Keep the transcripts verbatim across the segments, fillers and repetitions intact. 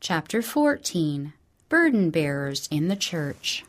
Chapter fourteen. Burden Bearers in the Church.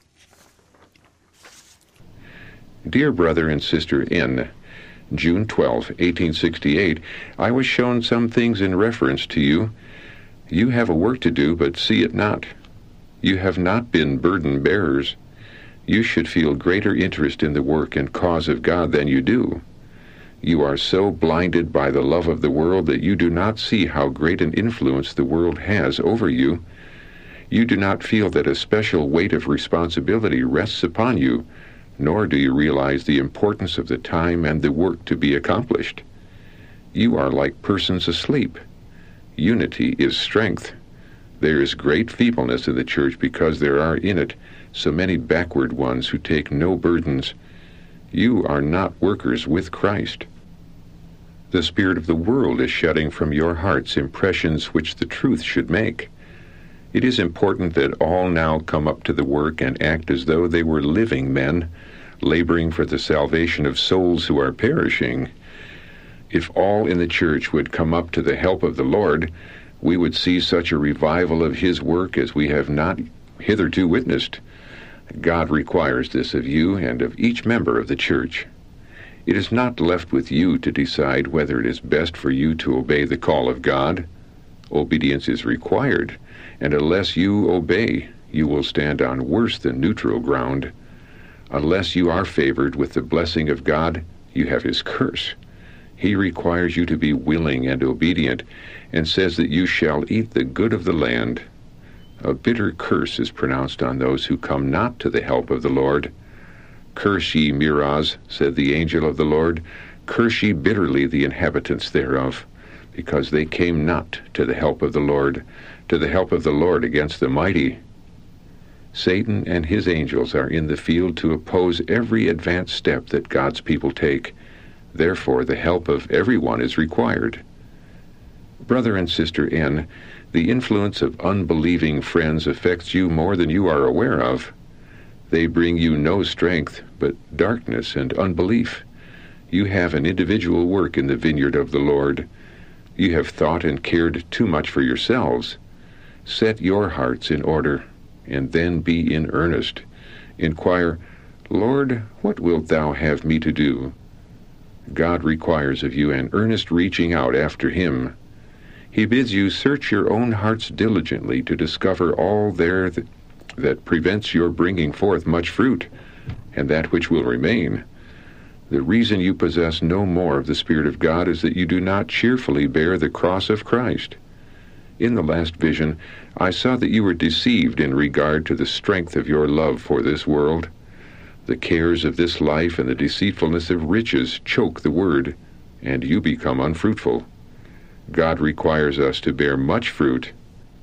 Dear Brother and Sister N., June twelfth, eighteen sixty-eight, I was shown some things in reference to you. You have a work to do, but see it not. You have not been burden bearers. You should feel greater interest in the work and cause of God than you do. You are so blinded by the love of the world that you do not see how great an influence the world has over you. You do not feel that a special weight of responsibility rests upon you, nor do you realize the importance of the time and the work to be accomplished. You are like persons asleep. Unity is strength. There is great feebleness in the church because there are in it so many backward ones who take no burdens. You are not workers with Christ. The spirit of the world is shutting from your hearts impressions which the truth should make. It is important that all now come up to the work and act as though they were living men, laboring for the salvation of souls who are perishing. If all in the church would come up to the help of the Lord, we would see such a revival of His work as we have not hitherto witnessed. God requires this of you and of each member of the church. It is not left with you to decide whether it is best for you to obey the call of God. Obedience is required, and unless you obey, you will stand on worse than neutral ground. Unless you are favored with the blessing of God, you have His curse. He requires you to be willing and obedient, and says that you shall eat the good of the land. A bitter curse is pronounced on those who come not to the help of the Lord. Curse ye Meroz, said the angel of the Lord, curse ye bitterly the inhabitants thereof, because they came not to the help of the Lord, to the help of the Lord against the mighty. Satan and his angels are in the field to oppose every advanced step that God's people take. Therefore the help of everyone is required. Brother and Sister N., the influence of unbelieving friends affects you more than you are aware of. They bring you no strength, but darkness and unbelief. You have an individual work in the vineyard of the Lord. You have thought and cared too much for yourselves. Set your hearts in order, and then be in earnest. Inquire, Lord, what wilt thou have me to do? God requires of you an earnest reaching out after Him. He bids you search your own hearts diligently to discover all there that, that prevents your bringing forth much fruit, and that which will remain. The reason you possess no more of the Spirit of God is that you do not cheerfully bear the cross of Christ. In the last vision, I saw that you were deceived in regard to the strength of your love for this world. The cares of this life and the deceitfulness of riches choke the word, and you become unfruitful. God requires us to bear much fruit.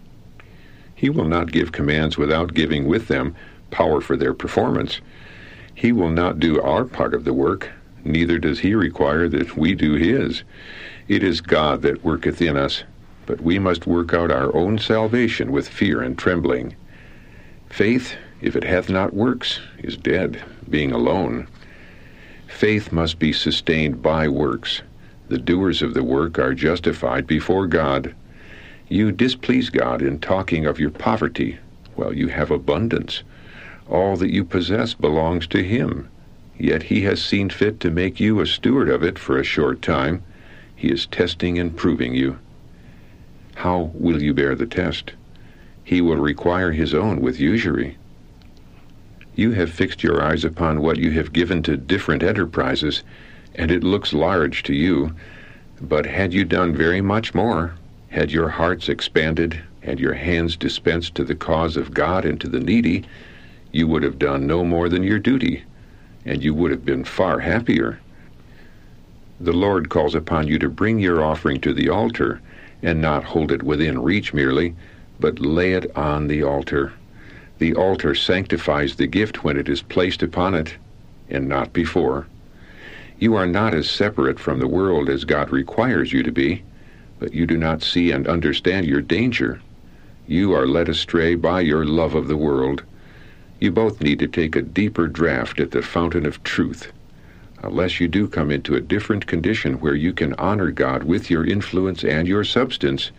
He will not give commands without giving with them power for their performance. He will not do our part of the work, neither does He require that we do His. It is God that worketh in us, but we must work out our own salvation with fear and trembling. Faith, if it hath not works, is dead, being alone. Faith must be sustained by works. The doers of the work are justified before God. You displease God in talking of your poverty, while you have abundance. All that you possess belongs to Him, yet He has seen fit to make you a steward of it for a short time. He is testing and proving you. How will you bear the test? He will require His own with usury. You have fixed your eyes upon what you have given to different enterprises, and it looks large to you. But had you done very much more, had your hearts expanded, and your hands dispensed to the cause of God and to the needy, you would have done no more than your duty, and you would have been far happier. The Lord calls upon you to bring your offering to the altar, and not hold it within reach merely, but lay it on the altar. The altar sanctifies the gift when it is placed upon it, and not before. You are not as separate from the world as God requires you to be, but you do not see and understand your danger. You are led astray by your love of the world. You both need to take a deeper draught at the fountain of truth. Unless you do come into a different condition where you can honor God with your influence and your substance,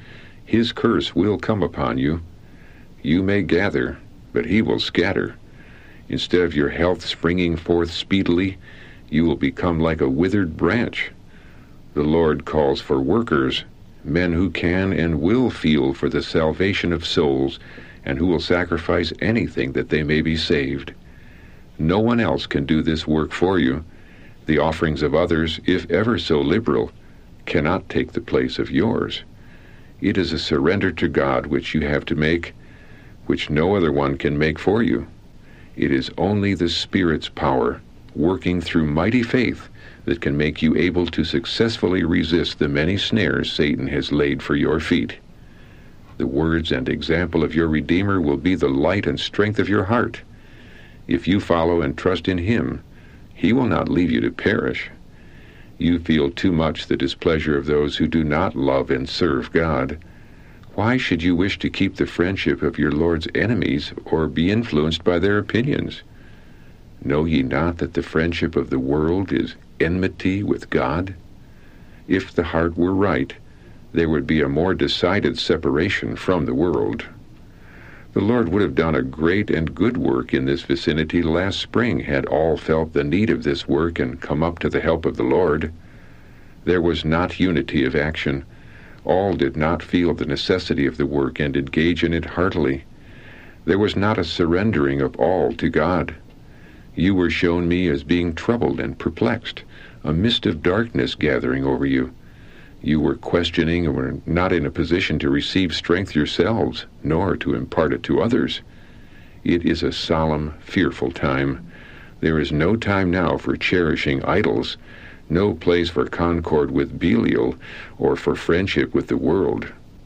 his curse will come upon you. You may gather, but he will scatter. Instead of your health springing forth speedily, you will become like a withered branch. The Lord calls for workers, men who can and will feel for the salvation of souls, and who will sacrifice anything that they may be saved. No one else can do this work for you. The offerings of others, if ever so liberal, cannot take the place of yours. It is a surrender to God which you have to make, which no other one can make for you. It is only the Spirit's power, working through mighty faith, that can make you able to successfully resist the many snares Satan has laid for your feet. The words and example of your Redeemer will be the light and strength of your heart. If you follow and trust in him, he will not leave you to perish. You feel too much the displeasure of those who do not love and serve God. Why should you wish to keep the friendship of your Lord's enemies, or be influenced by their opinions? Know ye not that the friendship of the world is enmity with God? If the heart were right, there would be a more decided separation from the world. The Lord would have done a great and good work in this vicinity last spring had all felt the need of this work and come up to the help of the Lord. There was not unity of action. All did not feel the necessity of the work and engage in it heartily. There was not a surrendering of all to God. You were shown me as being troubled and perplexed, a mist of darkness gathering over you. You were questioning and were not in a position to receive strength yourselves, nor to impart it to others. It is a solemn, fearful time. There is no time now for cherishing idols, no place for concord with Belial, or for friendship with the world.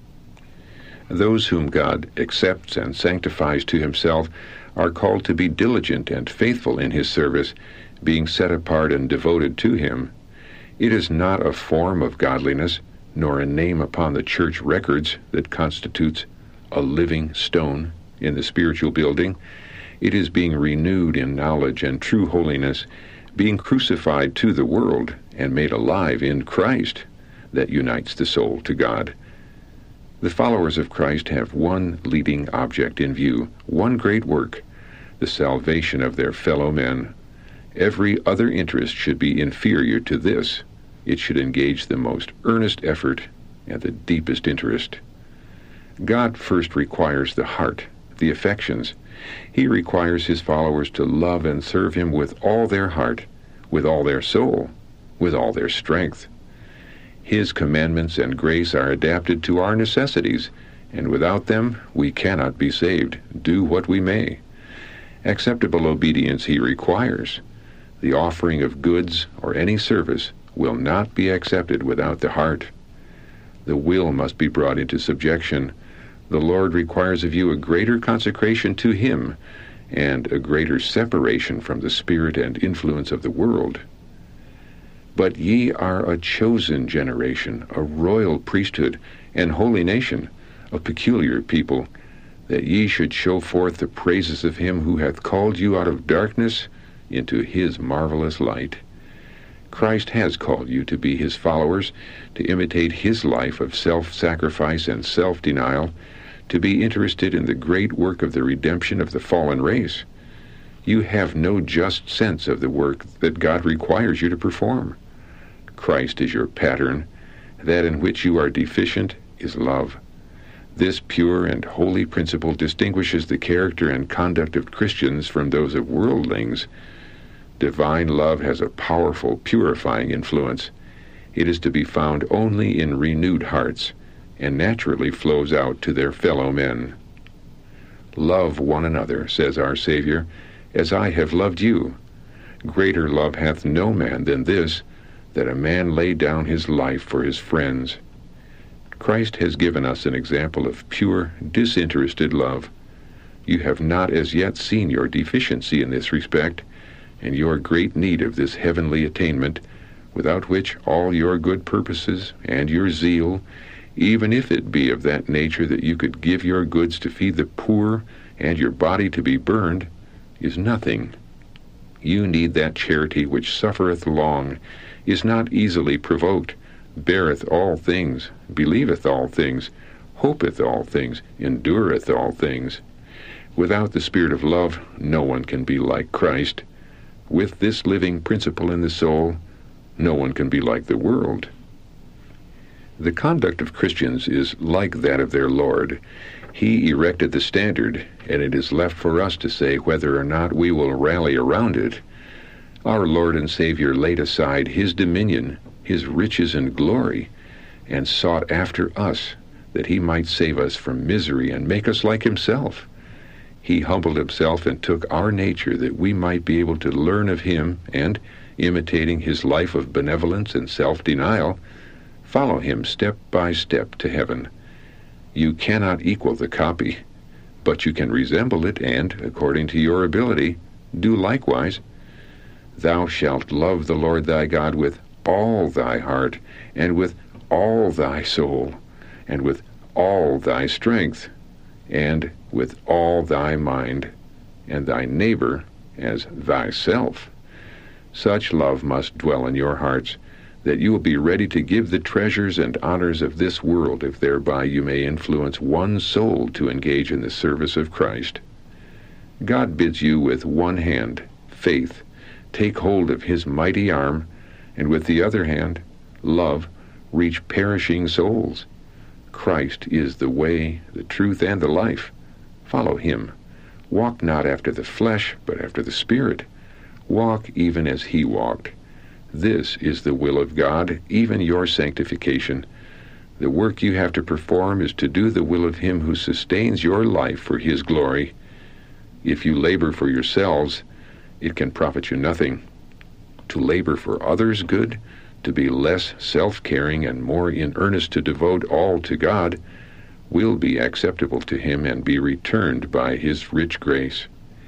Those whom God accepts and sanctifies to himself are called to be diligent and faithful in his service, being set apart and devoted to him. It is not a form of godliness, nor a name upon the church records that constitutes a living stone in the spiritual building. It is being renewed in knowledge and true holiness, being crucified to the world and made alive in Christ, that unites the soul to God. The followers of Christ have one leading object in view, one great work, the salvation of their fellow men. Every other interest should be inferior to this. It should engage the most earnest effort and the deepest interest. God first requires the heart, the affections. He requires his followers to love and serve him with all their heart, with all their soul, with all their strength. His commandments and grace are adapted to our necessities, and without them we cannot be saved, do what we may. Acceptable obedience he requires. The offering of goods or any service will not be accepted without the heart. The will must be brought into subjection. The Lord requires of you a greater consecration to him and a greater separation from the spirit and influence of the world. But ye are a chosen generation, a royal priesthood, and holy nation, a peculiar people, that ye should show forth the praises of him who hath called you out of darkness into his marvelous light. Christ has called you to be his followers, to imitate his life of self-sacrifice and self-denial, to be interested in the great work of the redemption of the fallen race. You have no just sense of the work that God requires you to perform. Christ is your pattern. That in which you are deficient is love. This pure and holy principle distinguishes the character and conduct of Christians from those of worldlings. Divine love has a powerful, purifying influence. It is to be found only in renewed hearts, and naturally flows out to their fellow men. Love one another, says our Savior, as I have loved you. Greater love hath no man than this, that a man lay down his life for his friends. Christ has given us an example of pure, disinterested love. You have not as yet seen your deficiency in this respect, and your great need of this heavenly attainment, without which all your good purposes and your zeal, even if it be of that nature that you could give your goods to feed the poor and your body to be burned, is nothing. You need that charity which suffereth long, is not easily provoked, beareth all things, believeth all things, hopeth all things, endureth all things. Without the spirit of love, no one can be like Christ. With this living principle in the soul, no one can be like the world. The conduct of Christians is like that of their Lord. He erected the standard, and it is left for us to say whether or not we will rally around it. Our Lord and Savior laid aside his dominion, his riches and glory, and sought after us, that he might save us from misery and make us like himself. He humbled himself and took our nature that we might be able to learn of him and, imitating his life of benevolence and self-denial, follow him step by step to heaven. You cannot equal the copy, but you can resemble it and, according to your ability, do likewise. Thou shalt love the Lord thy God with all thy heart, and with all thy soul, and with all thy strength, and with all thy mind, and thy neighbor as thyself. Such love must dwell in your hearts, that you will be ready to give the treasures and honors of this world, if thereby you may influence one soul to engage in the service of Christ. God bids you with one hand, faith, take hold of his mighty arm, and with the other hand, love, reach perishing souls. Christ is the way, the truth, and the life. Follow him. Walk not after the flesh, but after the Spirit. Walk even as he walked. This is the will of God, even your sanctification. The work you have to perform is to do the will of him who sustains your life for his glory. If you labor for yourselves, it can profit you nothing. To labor for others' good, to be less self-caring and more in earnest to devote all to God, will be acceptable to him and be returned by his rich grace.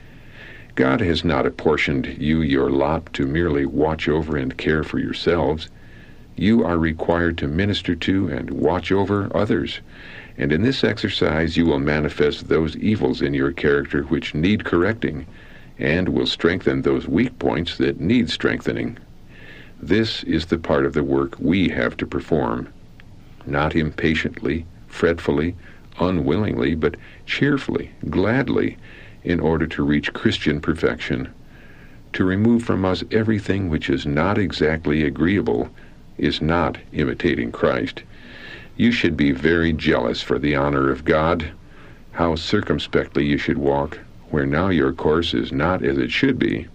God has not apportioned you your lot to merely watch over and care for yourselves. You are required to minister to and watch over others, and in this exercise you will manifest those evils in your character which need correcting, and will strengthen those weak points that need strengthening. This is the part of the work we have to perform, not impatiently, fretfully, unwillingly, but cheerfully, gladly, in order to reach Christian perfection. To remove from us everything which is not exactly agreeable is not imitating Christ. You should be very jealous for the honor of God. How circumspectly you should walk, where now your course is not as it should be.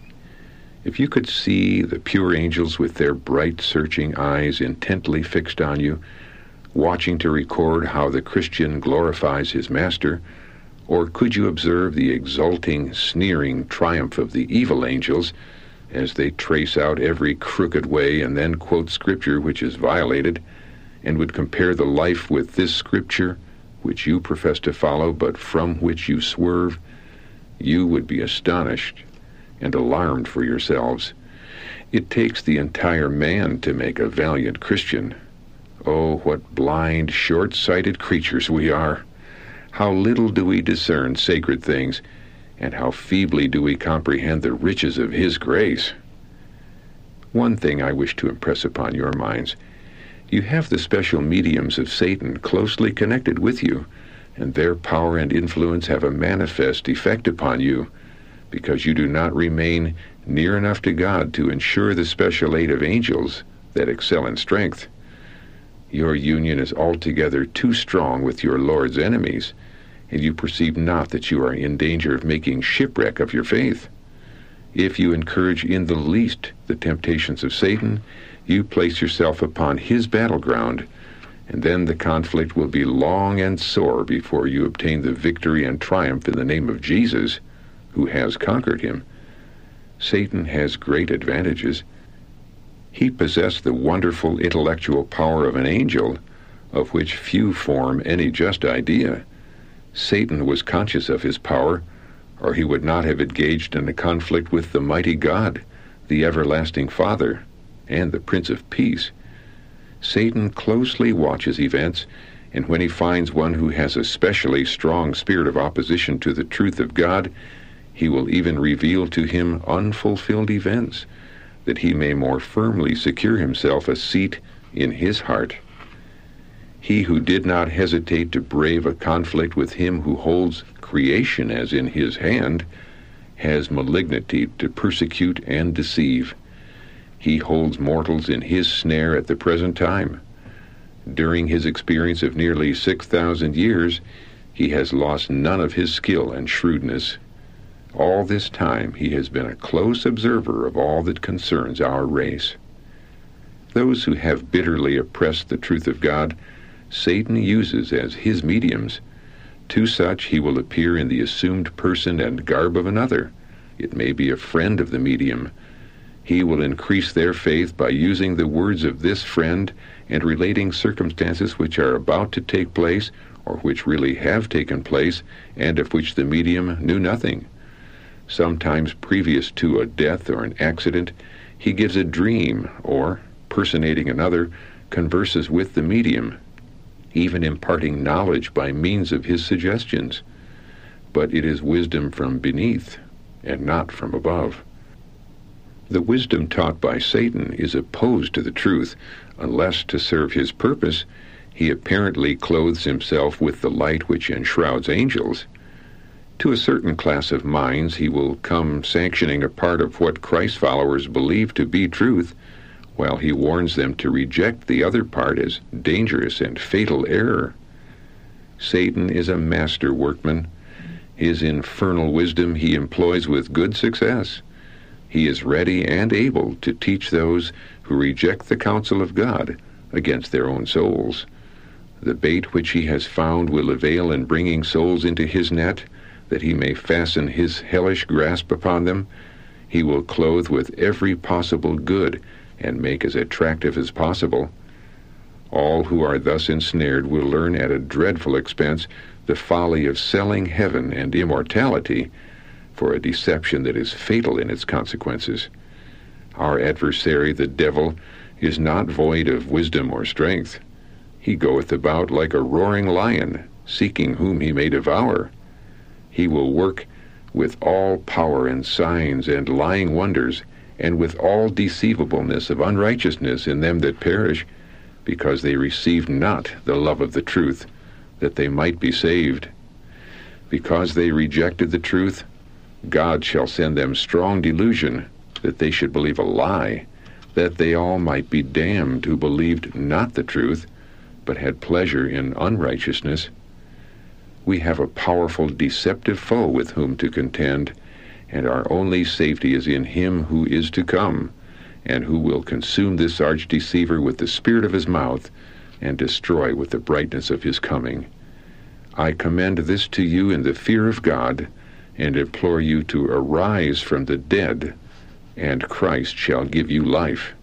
If you could see the pure angels with their bright, searching eyes intently fixed on you, watching to record how the Christian glorifies his Master, or could you observe the exulting, sneering triumph of the evil angels as they trace out every crooked way and then quote Scripture which is violated, and would compare the life with this Scripture which you profess to follow but from which you swerve, you would be astonished and alarmed for yourselves. It takes the entire man to make a valiant Christian. Oh, what blind, short-sighted creatures we are! How little do we discern sacred things, and how feebly do we comprehend the riches of his grace. One thing I wish to impress upon your minds. You have the special mediums of Satan closely connected with you, and their power and influence have a manifest effect upon you, because you do not remain near enough to God to ensure the special aid of angels that excel in strength. Your union is altogether too strong with your Lord's enemies, and you perceive not that you are in danger of making shipwreck of your faith. If you encourage in the least the temptations of Satan, you place yourself upon his battleground, and then the conflict will be long and sore before you obtain the victory and triumph in the name of Jesus, who has conquered him. Satan has great advantages. He possessed the wonderful intellectual power of an angel, of which few form any just idea. Satan was conscious of his power, or he would not have engaged in a conflict with the mighty God, the everlasting Father, and the Prince of Peace. Satan closely watches events, and when he finds one who has a specially strong spirit of opposition to the truth of God, he will even reveal to him unfulfilled events, that he may more firmly secure himself a seat in his heart. He who did not hesitate to brave a conflict with him who holds creation as in his hand has malignity to persecute and deceive. He holds mortals in his snare at the present time. During his experience of nearly six thousand years, he has lost none of his skill and shrewdness. All this time he has been a close observer of all that concerns our race. Those who have bitterly oppressed the truth of God, Satan uses as his mediums. To such he will appear in the assumed person and garb of another. It may be a friend of the medium. He will increase their faith by using the words of this friend and relating circumstances which are about to take place or which really have taken place and of which the medium knew nothing. Sometimes previous to a death or an accident, he gives a dream or, personating another, converses with the medium, even imparting knowledge by means of his suggestions. But it is wisdom from beneath and not from above. The wisdom taught by Satan is opposed to the truth, unless to serve his purpose he apparently clothes himself with the light which enshrouds angels. To a certain class of minds he will come sanctioning a part of what Christ followers believe to be truth, while he warns them to reject the other part as dangerous and fatal error. Satan is a master workman. His infernal wisdom he employs with good success. He is ready and able to teach those who reject the counsel of God against their own souls. The bait which he has found will avail in bringing souls into his net, that he may fasten his hellish grasp upon them. He will clothe with every possible good and make as attractive as possible. All who are thus ensnared will learn at a dreadful expense the folly of selling heaven and immortality for a deception that is fatal in its consequences. Our adversary, the devil, is not void of wisdom or strength. He goeth about like a roaring lion, seeking whom he may devour. He will work with all power and signs and lying wonders, and with all deceivableness of unrighteousness in them that perish, because they received not the love of the truth, that they might be saved. Because they rejected the truth, God shall send them strong delusion, that they should believe a lie, that they all might be damned who believed not the truth, but had pleasure in unrighteousness. We have a powerful deceptive foe with whom to contend, and our only safety is in him who is to come, and who will consume this arch-deceiver with the spirit of his mouth, and destroy with the brightness of his coming. I commend this to you in the fear of God, and implore you to arise from the dead, and Christ shall give you life.